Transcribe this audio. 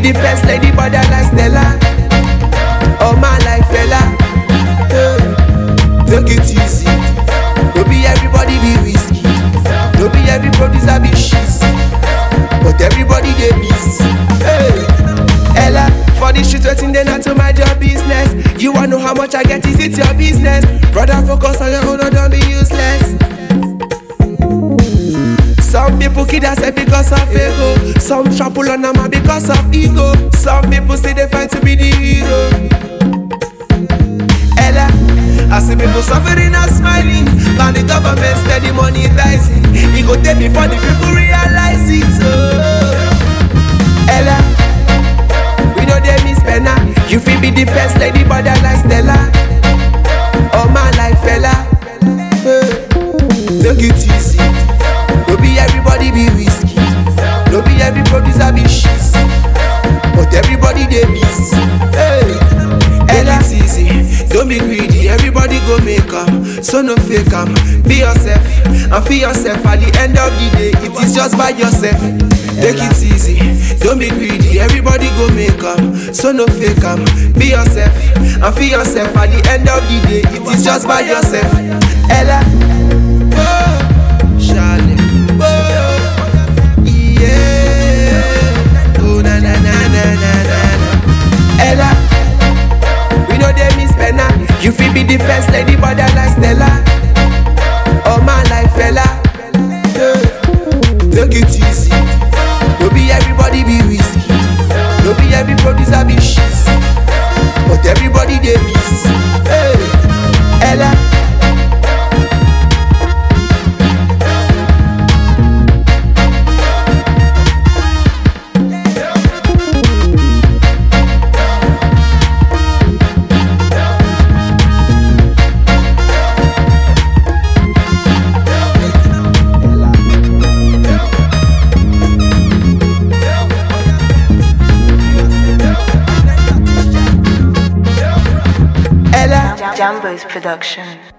the first lady, but I like Stella. All my life, fella. Take it easy. No be everybody be whiskey. No be every producer be shiz. But everybody they miss. Hey, Ella, for the shit waiting they not to mind your business. You wanna know how much I get? Is it your business? Brother, focus on your own, don't be useless. Some people kid themselves because of ego. Some trample on them because of ego. Some people say they fight to be the hero. Ella, I see people suffering and smiling, and the government steady monetizing. It go take before the people realize it. Oh. Ella, we know they miss Penna. You feel be the first lady, but I like Stella. All my life, fella. Take it easy. No be everybody be whiskey. No be every producer be shiz. But everybody they miss. Hey, Ella, it's easy. Don't be greedy. Everybody go make up. So no fake am. Be yourself and feel yourself. At the end of the day, it is just by yourself. Take it easy. Don't be greedy. Everybody go make up. So no fake am. Be yourself and feel yourself. At the end of the day, it is just by yourself. Ella, oh, Charlie. Ella, we know they miss Penna. You feel be the first lady, but I like Stella. All my life, fella. Take it easy. No be everybody be whiskey. No be every producer be shiz. But everybody they miss. Hey, Ella. Jambo's production.